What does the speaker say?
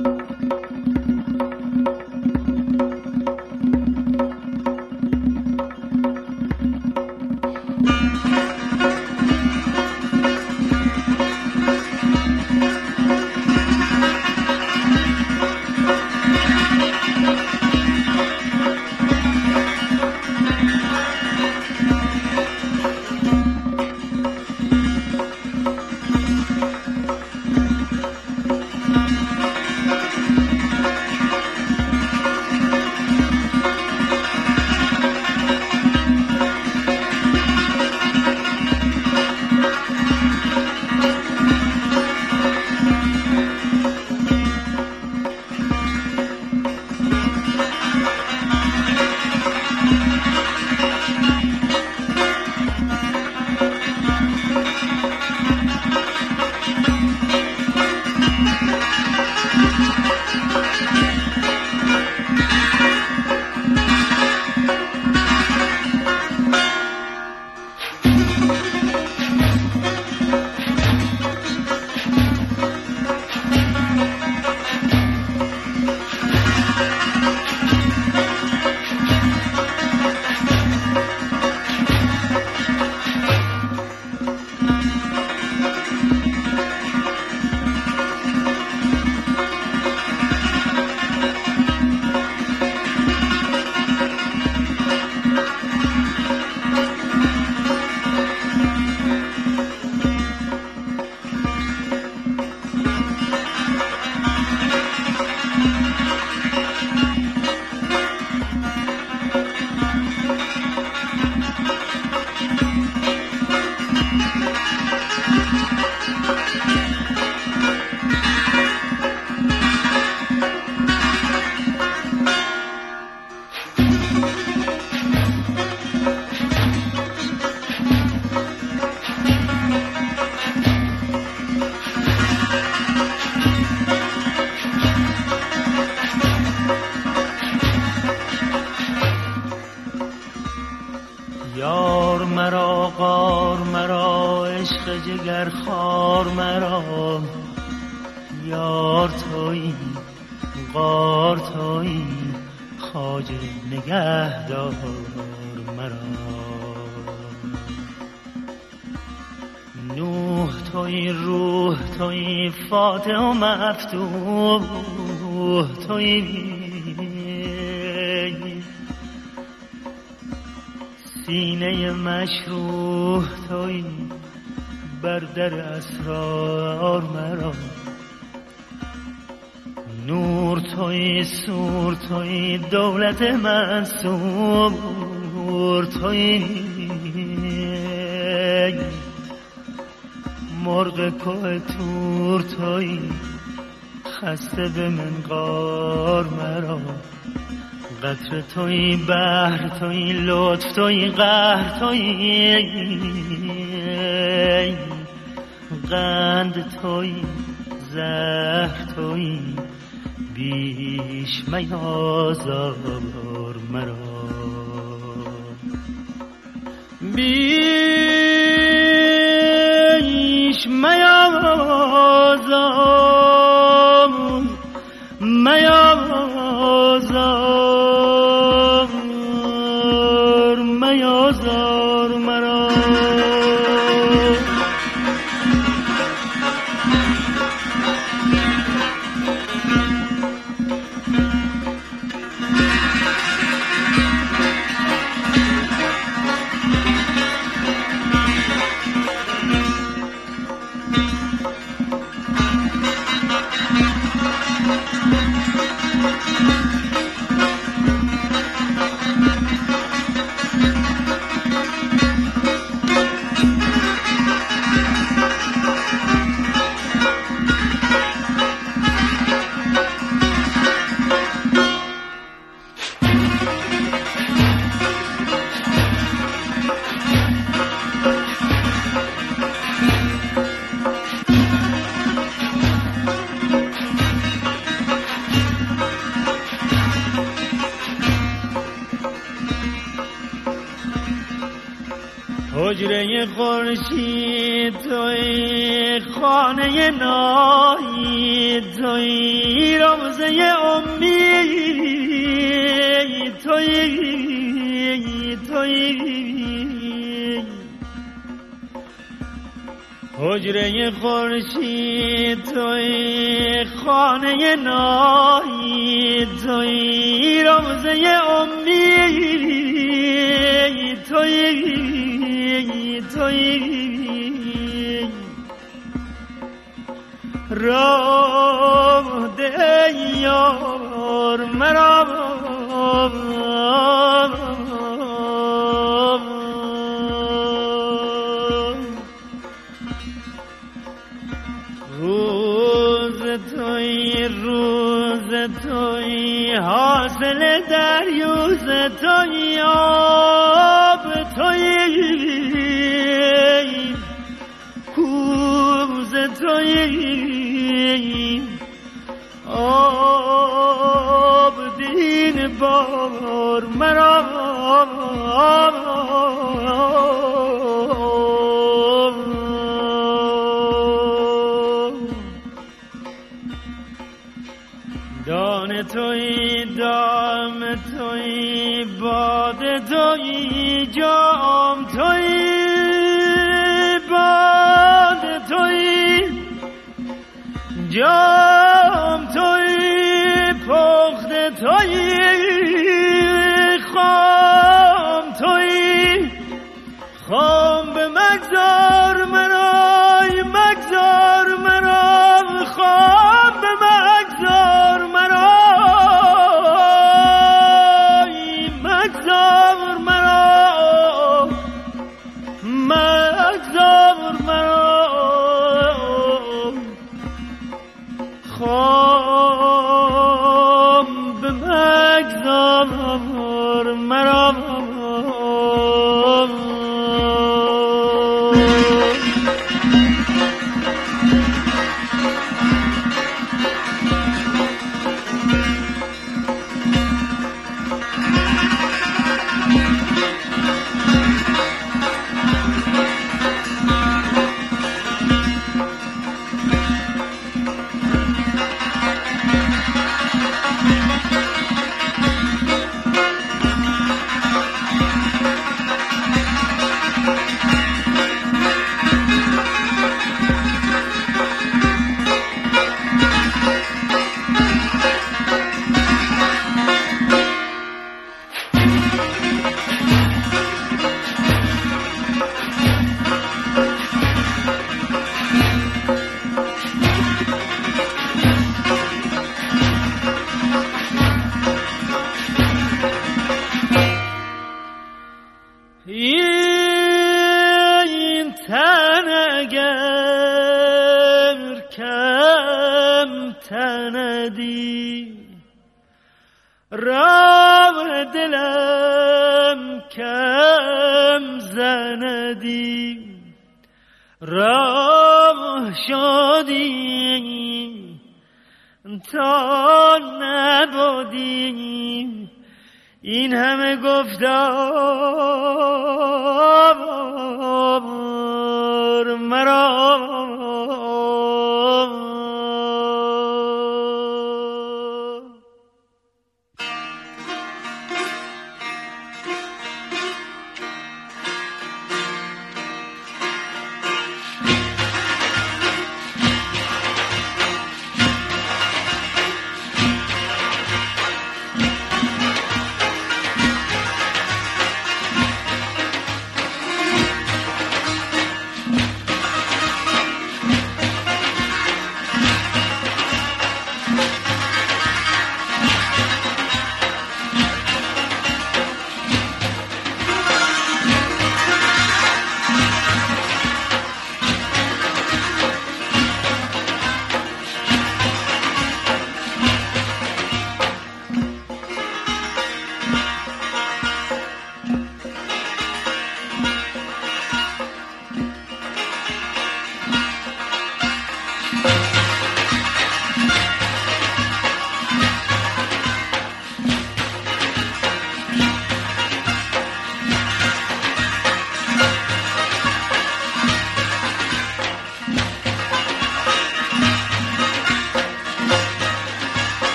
جگر خار مرا، یار تویی غار تویی خواجه نگهدار مرا. نوح تویی روح تویی فاتح و مفتوح تویی، سینه مشروح تویی بر در اسرار مرا. نور تویی سور تویی دولت منصور تویی، مرغ کوه تور تویی خسته به منقار مرا. قطره تویی بحر تویی لطف تویی قهر تویی، قند تویی زهر تویی بیش میازار مرا. بیش میازار میازار مرا. حجره خورشید تویی، خانه ناهید تویی، رو تویی، حجره خورشید تویی، خانه نایی تویی، روزه امید تویی تویی، راه ده یار مرا، روز توی حاصل دریوز توی، آب توی کوز توی، آب دین بار مرا، دان توی دام توی، باد توی جام توی، باد توی جام توی، پخت توی خام توی، خام به مگذار مرای، مگذار مرا، خام به مگذار مرای، مگذار مرا، مگذار مرا، خام به مگذار مرا. این تن اگر کم تندی، راه دلم کم زندی، راه شدی تا نبودی، این همه گفتار مرا،